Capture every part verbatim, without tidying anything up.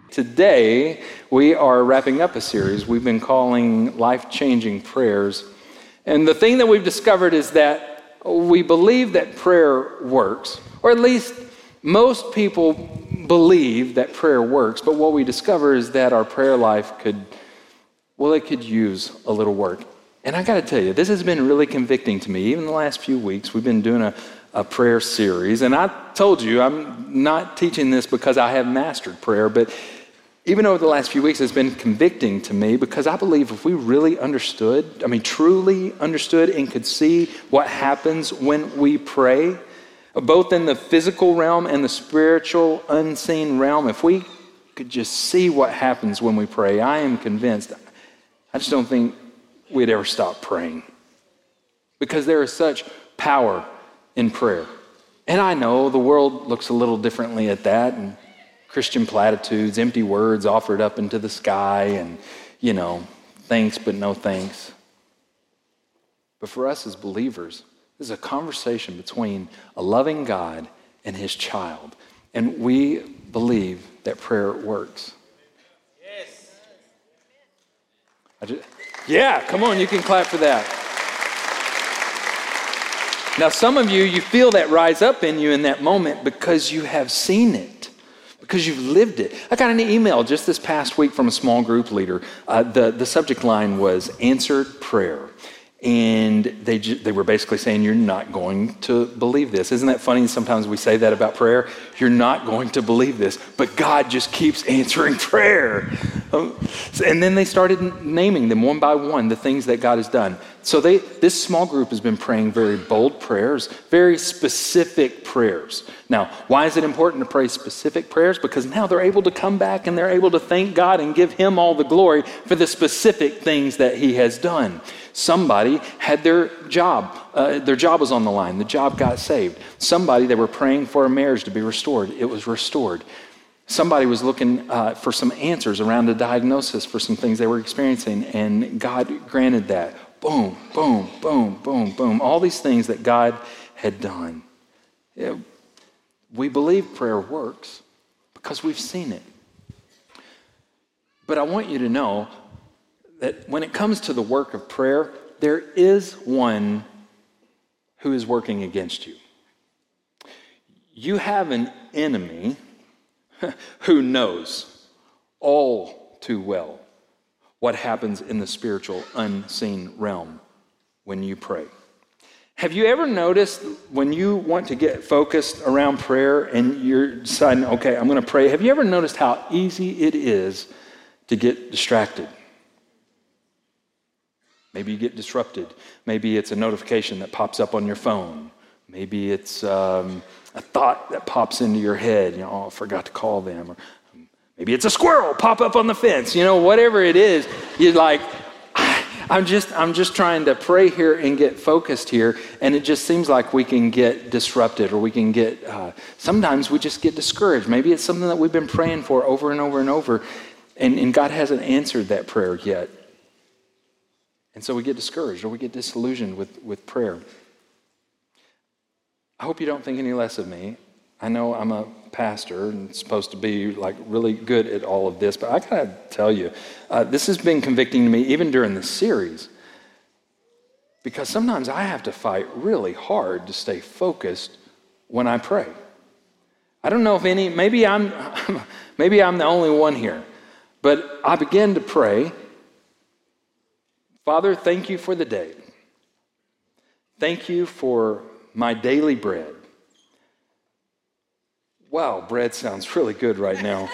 Today, we are wrapping up a series we've been calling Life-Changing Prayers. And the thing that we've discovered is that we believe that prayer works, or at least most people believe that prayer works, but what we discover is that our prayer life could, well, it could use a little work. And I got to tell you, this has been really convicting to me. Even the last few weeks, we've been doing a, a prayer series. And I told you, I'm not teaching this because I have mastered prayer, but even over the last few weeks, it's been convicting to me because I believe if we really understood, I mean, truly understood and could see what happens when we pray, both in the physical realm and the spiritual unseen realm, if we could just see what happens when we pray, I am convinced, I just don't think we'd ever stop praying because there is such power in prayer. And I know the world looks a little differently at that, and Christian platitudes, empty words offered up into the sky, and, you know, thanks but no thanks. But for us as believers, this is a conversation between a loving God and his child. And we believe that prayer works. Yes. I just, yeah, come on, you can clap for that. Now, some of you, you feel that rise up in you in that moment because you have seen it. Because you've lived it. I got an email just this past week from a small group leader. Uh, the, the subject line was answered prayer. And they ju- they were basically saying, you're not going to believe this. Isn't that funny? Sometimes we say that about prayer. You're not going to believe this. But God just keeps answering prayer. Um, and then they started naming them one by one, the things that God has done. So they this small group has been praying very bold prayers, very specific prayers. Now, why is it important to pray specific prayers? Because now they're able to come back and they're able to thank God and give him all the glory for the specific things that he has done. Somebody had their job, uh, their job was on the line. The job got saved. Somebody, they were praying for a marriage to be restored. It was restored. Somebody was looking uh, for some answers around a diagnosis for some things they were experiencing, and God granted that. Boom, boom, boom, boom, boom. All these things that God had done. Yeah, we believe prayer works because we've seen it. But I want you to know that when it comes to the work of prayer, there is one who is working against you. You have an enemy who knows all too well what happens in the spiritual unseen realm when you pray. Have you ever noticed when you want to get focused around prayer and you're deciding, okay, I'm going to pray, have you ever noticed how easy it is to get distracted? Maybe you get disrupted. Maybe it's a notification that pops up on your phone. Maybe it's um, a thought that pops into your head. You know, oh, I forgot to call them. Or maybe it's a squirrel pop up on the fence. You know, whatever it is, you're like, I'm just, I'm just trying to pray here and get focused here, and it just seems like we can get disrupted, or we can get. Uh, sometimes we just get discouraged. Maybe it's something that we've been praying for over and over and over, and, and God hasn't answered that prayer yet. And so we get discouraged or we get disillusioned with, with prayer. I hope you don't think any less of me. I know I'm a pastor and supposed to be like really good at all of this, but I gotta tell you, uh, this has been convicting to me even during the series, because sometimes I have to fight really hard to stay focused when I pray. I don't know if any, maybe I'm, maybe I'm the only one here, but I begin to pray. Father, thank you for the day. Thank you for my daily bread. Wow, bread sounds really good right now.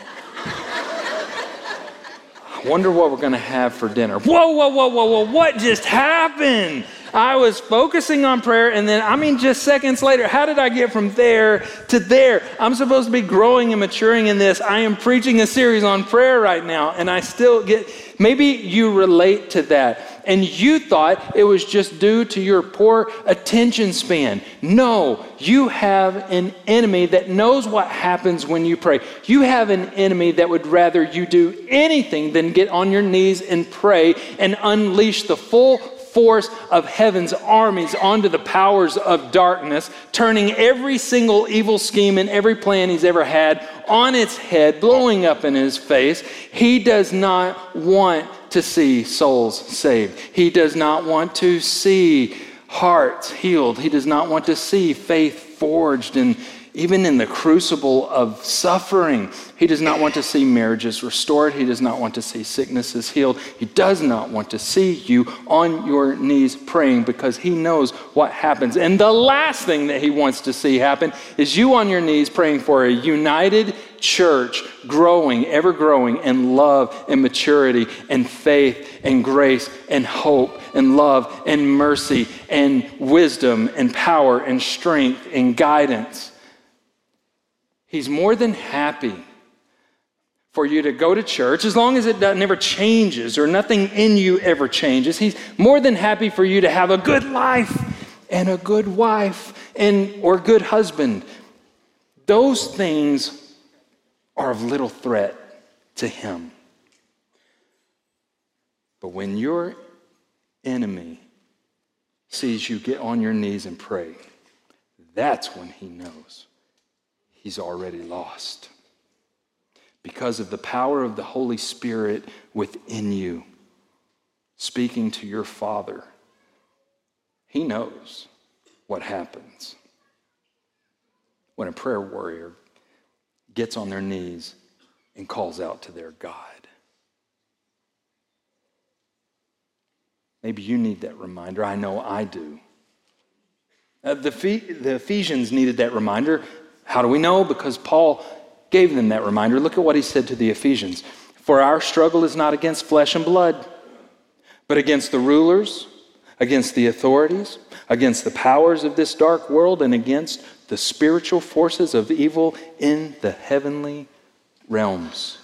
I wonder what we're going to have for dinner. Whoa, whoa, whoa, whoa, whoa, what just happened? I was focusing on prayer, and then, I mean, just seconds later, how did I get from there to there? I'm supposed to be growing and maturing in this. I am preaching a series on prayer right now, and I still get, maybe you relate to that, and you thought it was just due to your poor attention span. No, you have an enemy that knows what happens when you pray. You have an enemy that would rather you do anything than get on your knees and pray and unleash the full force of heaven's armies onto the powers of darkness, turning every single evil scheme and every plan he's ever had on its head, blowing up in his face. He does not want to see souls saved. He does not want to see hearts healed. He does not want to see faith forged, and even in the crucible of suffering, he does not want to see marriages restored. He does not want to see sicknesses healed. He does not want to see you on your knees praying, because he knows what happens. And the last thing that he wants to see happen is you on your knees praying for a united church, growing, ever growing in love and maturity and faith and grace and hope and love and mercy and wisdom and power and strength and guidance. He's more than happy for you to go to church, as long as it never changes or nothing in you ever changes. He's more than happy for you to have a good life and a good wife and or good husband. Those things are of little threat to him. But when your enemy sees you get on your knees and pray, that's when he knows he's already lost. Because of the power of the Holy Spirit within you, speaking to your Father, he knows what happens when a prayer warrior gets on their knees and calls out to their God. Maybe you need that reminder. I know I do. Uh, the, the Ephesians needed that reminder. How do we know? Because Paul gave them that reminder. Look at what he said to the Ephesians. For our struggle is not against flesh and blood, but against the rulers, against the authorities, against the powers of this dark world, and against the spiritual forces of evil in the heavenly realms.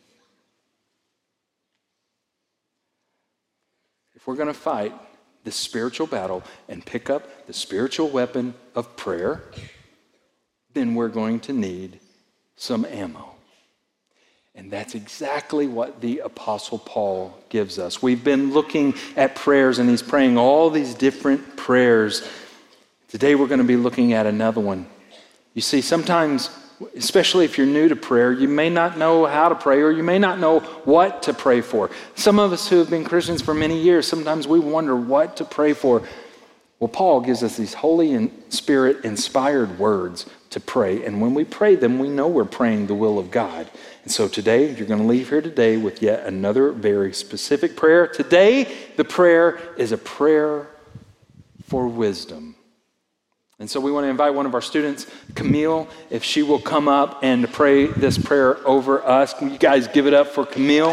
If we're going to fight this spiritual battle and pick up the spiritual weapon of prayer, then we're going to need some ammo. And that's exactly what the Apostle Paul gives us. We've been looking at prayers, and he's praying all these different prayers. Today we're going to be looking at another one. You see, sometimes, especially if you're new to prayer, you may not know how to pray, or you may not know what to pray for. Some of us who have been Christians for many years, sometimes we wonder what to pray for. Well, Paul gives us these Holy and Spirit-inspired words to pray, and when we pray them, we know we're praying the will of God. And so today, you're going to leave here today with yet another very specific prayer. Today, the prayer is a prayer for wisdom. And so we want to invite one of our students, Camille, if she will come up and pray this prayer over us. Can you guys give it up for Camille?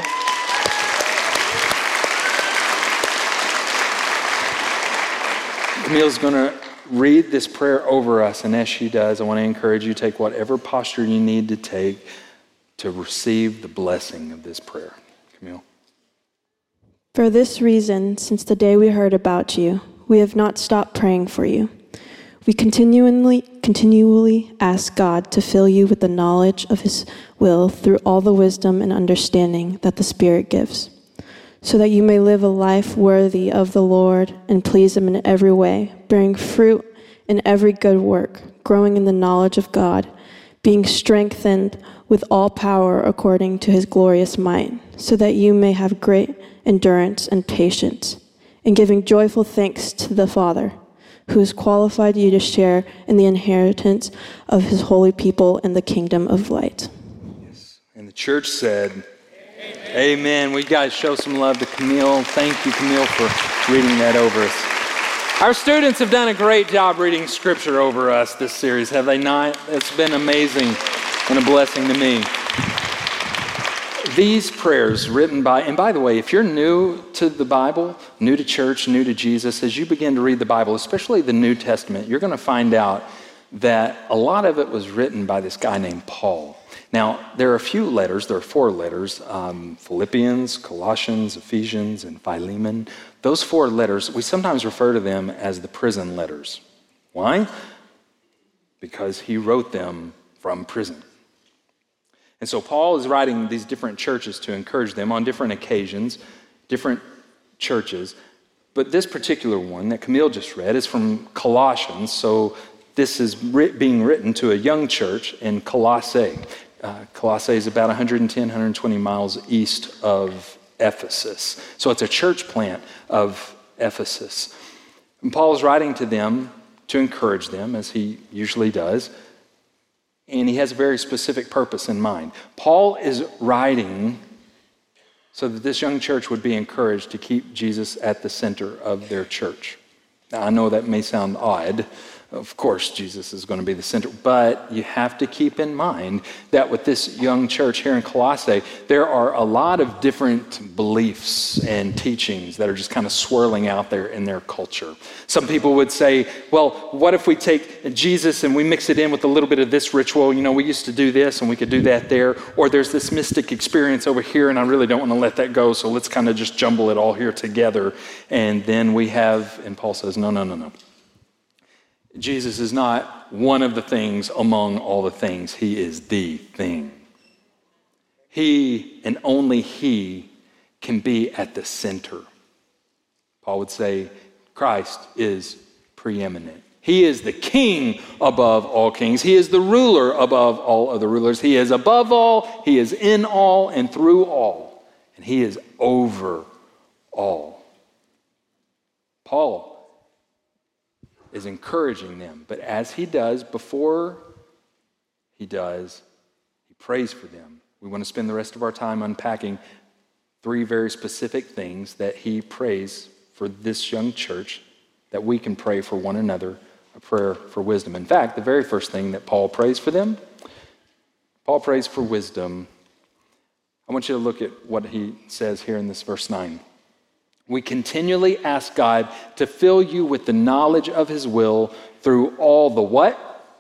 Camille's going to read this prayer over us, and as she does, I want to encourage you to take whatever posture you need to take to receive the blessing of this prayer. Camille. For this reason, since the day we heard about you, we have not stopped praying for you. We continually, continually ask God to fill you with the knowledge of his will through all the wisdom and understanding that the Spirit gives, so that you may live a life worthy of the Lord and please him in every way, bearing fruit in every good work, growing in the knowledge of God, being strengthened with all power according to his glorious might, so that you may have great endurance and patience, and giving joyful thanks to the Father, who has qualified you to share in the inheritance of his holy people in the kingdom of light. Yes. And the church said, Amen. Amen. We guys show some love to Camille. Thank you, Camille, for reading that over us. Our students have done a great job reading scripture over us this series, have they not? It's been amazing and a blessing to me. These prayers written by, and by the way, if you're new to the Bible, new to church, new to Jesus, as you begin to read the Bible, especially the New Testament, you're going to find out that a lot of it was written by this guy named Paul. Now, there are a few letters, there are four letters, um, Philippians, Colossians, Ephesians, and Philemon. Those four letters, we sometimes refer to them as the prison letters. Why? Because he wrote them from prison. And so Paul is writing these different churches to encourage them on different occasions, different churches. But this particular one that Camille just read is from Colossians, so this is writ- being written to a young church in Colossae. Uh, Colossae is about one hundred ten, one hundred twenty miles east of Ephesus. So it's a church plant of Ephesus. And Paul is writing to them to encourage them, as he usually does, and he has a very specific purpose in mind. Paul is writing so that this young church would be encouraged to keep Jesus at the center of their church. Now, I know that may sound odd. Of course, Jesus is going to be the center, but you have to keep in mind that with this young church here in Colossae, there are a lot of different beliefs and teachings that are just kind of swirling out there in their culture. Some people would say, well, what if we take Jesus and we mix it in with a little bit of this ritual? You know, we used to do this and we could do that there. Or there's this mystic experience over here and I really don't want to let that go, so let's kind of just jumble it all here together. And then we have, and Paul says, no, no, no, no. Jesus is not one of the things among all the things. He is the thing. He and only he can be at the center. Paul would say Christ is preeminent. He is the king above all kings. He is the ruler above all other rulers. He is above all. He is in all and through all. And he is over all. Paul is encouraging them. But as he does, before he does, he prays for them. We want to spend the rest of our time unpacking three very specific things that he prays for this young church, that we can pray for one another, a prayer for wisdom. In fact, the very first thing that Paul prays for them, Paul prays for wisdom. I want you to look at what he says here in this verse nine. We continually ask God to fill you with the knowledge of his will through all the what?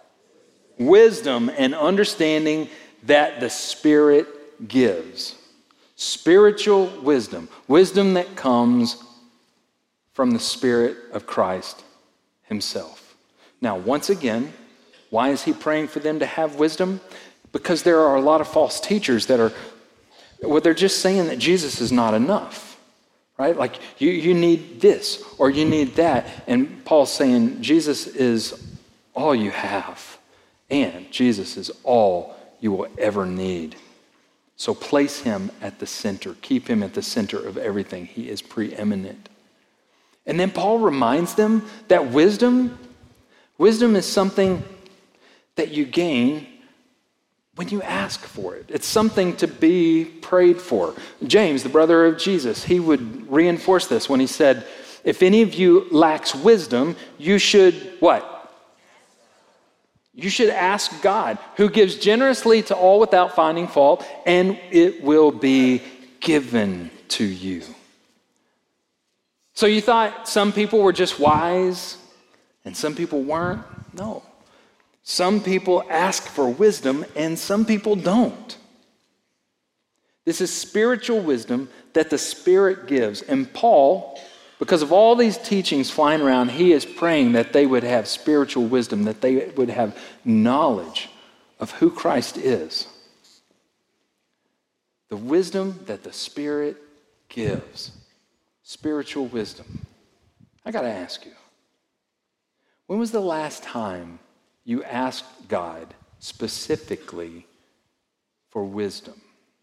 Wisdom and understanding that the Spirit gives. Spiritual wisdom. Wisdom that comes from the Spirit of Christ himself. Now, once again, why is he praying for them to have wisdom? Because there are a lot of false teachers that are, well, they're just saying that Jesus is not enough. Right? Like, you, you need this or you need that. And Paul's saying Jesus is all you have. And Jesus is all you will ever need. So place him at the center. Keep him at the center of everything. He is preeminent. And then Paul reminds them that wisdom, wisdom is something that you gain when you ask for it. It's something to be prayed for. James, the brother of Jesus, he would reinforce this when he said, if any of you lacks wisdom, you should what? You should ask God, who gives generously to all without finding fault, and it will be given to you. So you thought some people were just wise and some people weren't? No. Some people ask for wisdom and some people don't. This is spiritual wisdom that the Spirit gives. And Paul, because of all these teachings flying around, he is praying that they would have spiritual wisdom, that they would have knowledge of who Christ is. The wisdom that the Spirit gives. Spiritual wisdom. I got to ask you, when was the last time you asked God specifically for wisdom?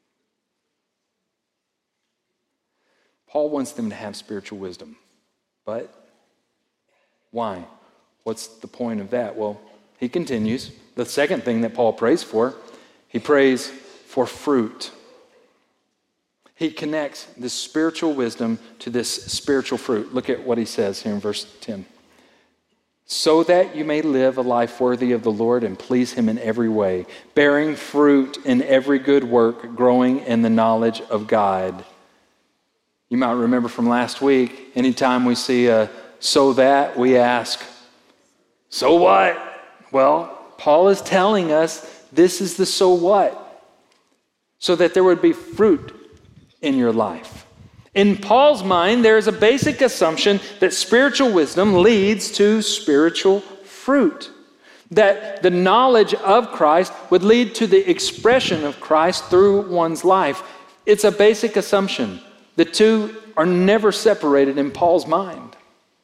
Paul wants them to have spiritual wisdom. But why? What's the point of that? Well, he continues. The second thing that Paul prays for, he prays for fruit. He connects this spiritual wisdom to this spiritual fruit. Look at what he says here in verse ten. So that you may live a life worthy of the Lord and please him in every way, bearing fruit in every good work, growing in the knowledge of God. You might remember from last week, anytime we see a so that, we ask, so what? Well, Paul is telling us this is the so what, so that there would be fruit in your life. In Paul's mind, there is a basic assumption that spiritual wisdom leads to spiritual fruit. That the knowledge of Christ would lead to the expression of Christ through one's life. It's a basic assumption The two are never separated in Paul's mind.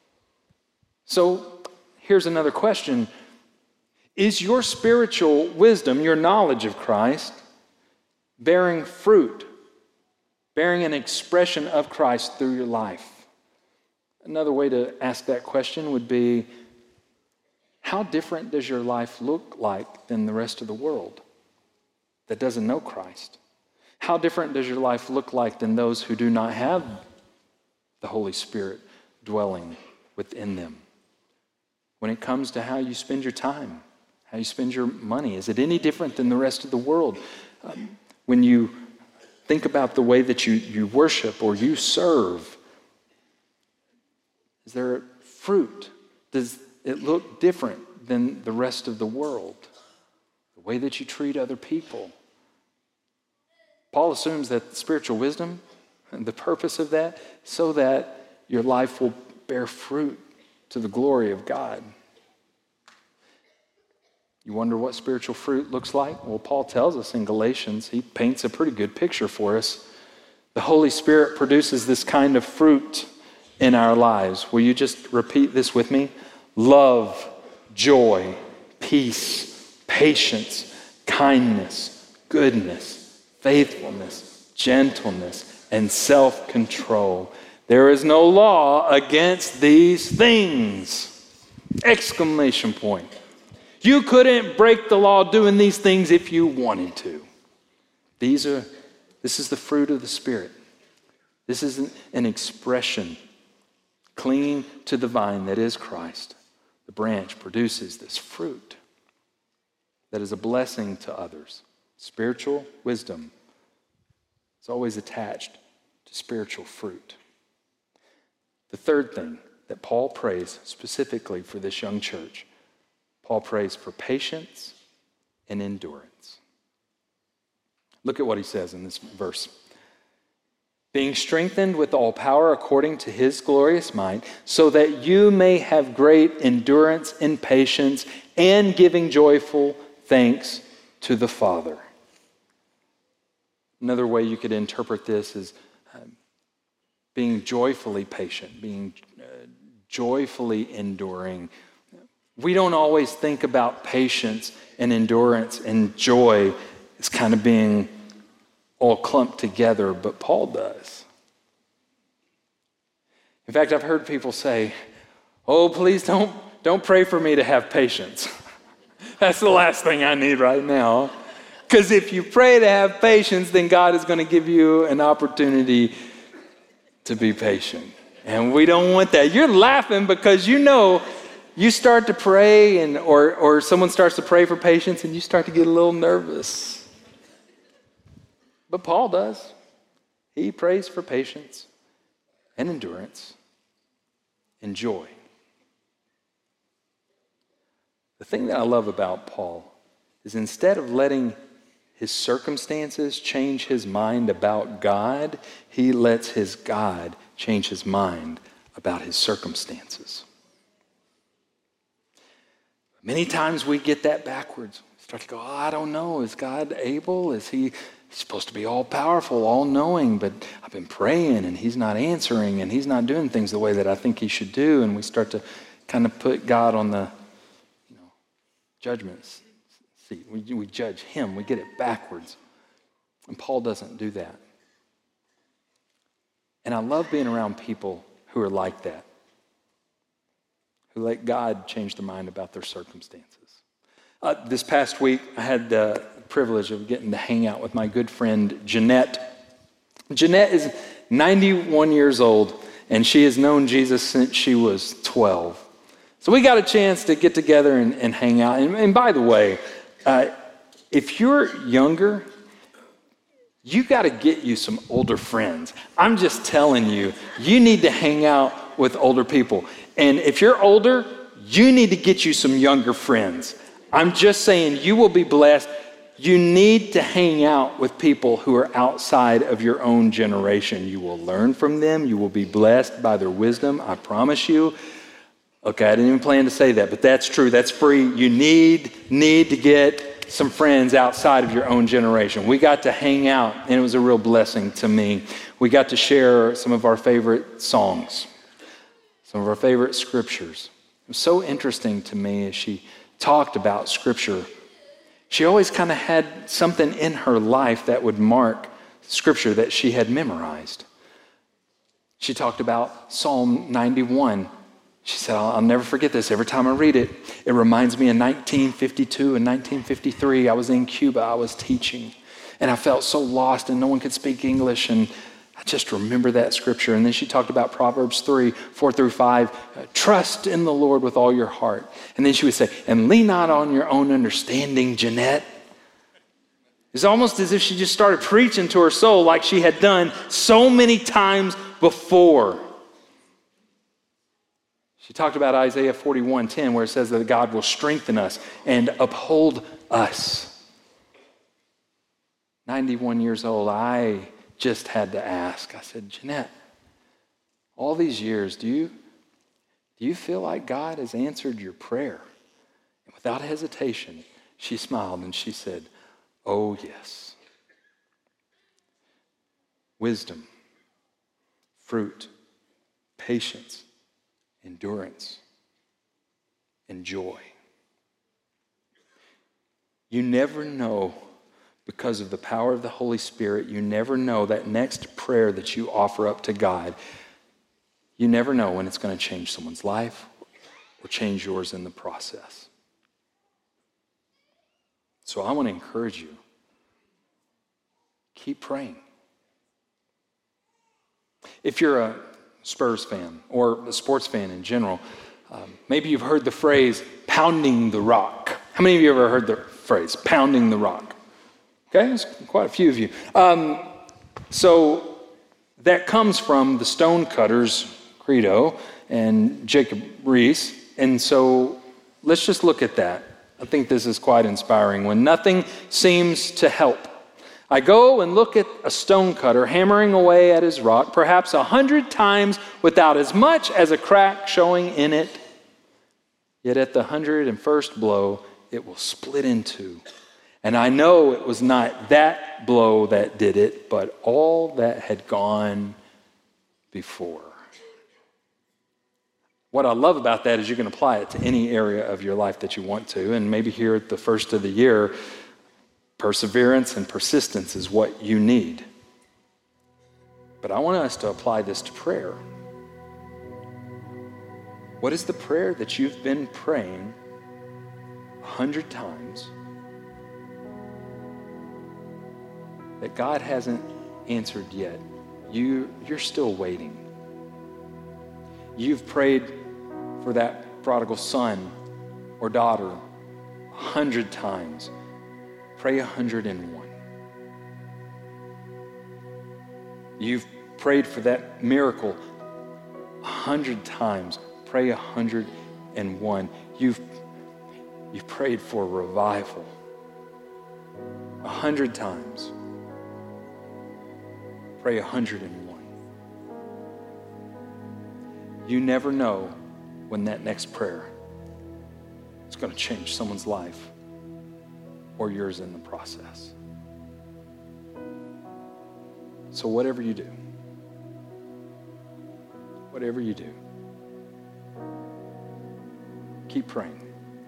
So here's another question. Is your spiritual wisdom, your knowledge of Christ, bearing fruit, bearing an expression of Christ through your life? Another way to ask that question would be, how different does your life look like than the rest of the world that doesn't know Christ? How different does your life look like than those who do not have the Holy Spirit dwelling within them? When it comes to how you spend your time, how you spend your money, is it any different than the rest of the world? Um, when you think about the way that you, you worship or you serve, is there fruit? Does it look different than the rest of the world? The way that you treat other people. Paul assumes that spiritual wisdom, and the purpose of that, so that your life will bear fruit to the glory of God. You wonder what spiritual fruit looks like? Well, Paul tells us in Galatians, he paints a pretty good picture for us. The Holy Spirit produces this kind of fruit in our lives. Will you just repeat this with me? Love, joy, peace, patience, kindness, goodness, faithfulness, gentleness, and self-control. There is no law against these things. Exclamation point. You couldn't break the law doing these things if you wanted to. These are, this is the fruit of the Spirit. This is an, an expression clinging to the vine that is Christ. The branch produces this fruit that is a blessing to others. Spiritual wisdom is always attached to spiritual fruit. The third thing that Paul prays specifically for this young church, Paul prays for patience and endurance. Look at what he says in this verse. Being strengthened with all power according to his glorious might, so that you may have great endurance and patience, and giving joyful thanks to the Father. Another way you could interpret this is uh, being joyfully patient, being uh, joyfully enduring. We don't always think about patience and endurance and joy as kind of being all clumped together, but Paul does. In fact, I've heard people say, oh, please don't, don't pray for me to have patience. That's the last thing I need right now. Because if you pray to have patience, then God is going to give you an opportunity to be patient. And we don't want that. You're laughing because you know you start to pray and or, or someone starts to pray for patience and you start to get a little nervous. But Paul does. He prays for patience and endurance and joy. The thing that I love about Paul is instead of letting his circumstances change his mind about God, he lets his God change his mind about his circumstances. Many times we get that backwards. We start to go, oh, I don't know. Is God able? Is he He's supposed to be all-powerful, all-knowing, but I've been praying and he's not answering and he's not doing things the way that I think he should do. And we start to kind of put God on the you know, judgment seat. We, we judge him. We get it backwards. And Paul doesn't do that. And I love being around people who are like that, who let God change their mind about their circumstances. Uh, this past week, I had the privilege of getting to hang out with my good friend, Jeanette. Jeanette is ninety-one years old, and she has known Jesus since she was twelve. So we got a chance to get together and, and hang out. And, and by the way, uh, if you're younger, you got to get you some older friends. I'm just telling you, you need to hang out with older people. And if you're older, you need to get you some younger friends. I'm just saying, you will be blessed. You need to hang out with people who are outside of your own generation. You will learn from them. You will be blessed by their wisdom. I promise you. Okay, I didn't even plan to say that, but that's true. That's free. You need, need to get some friends outside of your own generation. We got to hang out, and it was a real blessing to me. We got to share some of our favorite songs, some of our favorite scriptures. It was so interesting to me as she talked about scripture. She always kind of had something in her life that would mark scripture that she had memorized. She talked about Psalm ninety-one. She said, I'll, I'll never forget this. Every time I read it, it reminds me of nineteen fifty-two and nineteen fifty-three. I was in Cuba. I was teaching, and I felt so lost, and no one could speak English, and I just remember that scripture. And then she talked about Proverbs three, four through five. Trust in the Lord with all your heart. And then she would say, and lean not on your own understanding, Jeanette. It's almost as if she just started preaching to her soul like she had done so many times before. She talked about Isaiah forty-one ten, where it says that God will strengthen us and uphold us. ninety-one years old, I just had to ask. I said, Jeanette, all these years, do you, do you feel like God has answered your prayer? And without hesitation, she smiled and she said, oh, yes. Wisdom, fruit, patience, endurance, and joy. You never know, because of the power of the Holy Spirit, you never know that next prayer that you offer up to God, you never know when it's going to change someone's life or change yours in the process. So I want to encourage you, keep praying. If you're a Spurs fan or a sports fan in general, um, maybe you've heard the phrase, pounding the rock. How many of you ever heard the phrase, pounding the rock? Okay, there's quite a few of you. Um, so that comes from the Stonecutters credo and Jacob Riis. And so let's just look at that. I think this is quite inspiring. When nothing seems to help, I go and look at a stonecutter hammering away at his rock, perhaps a hundred times without as much as a crack showing in it. Yet at the hundred and first blow, it will split in two. And I know it was not that blow that did it, but all that had gone before. What I love about that is you can apply it to any area of your life that you want to. And maybe here at the first of the year, perseverance and persistence is what you need. But I want us to apply this to prayer. What is the prayer that you've been praying a hundred times that God hasn't answered yet? You, you're still waiting. You've prayed for that prodigal son or daughter a hundred times. Pray a hundred and one. You've prayed for that miracle a hundred times. Pray a hundred and one. You've, you've prayed for revival a hundred times. Pray a hundred and one. You never know when that next prayer is going to change someone's life or yours in the process. So whatever you do, whatever you do, keep praying.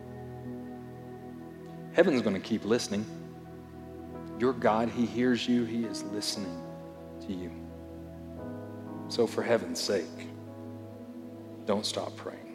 Heaven's going to keep listening. Your God, He hears you. He is listening to you. So for heaven's sake, don't stop praying.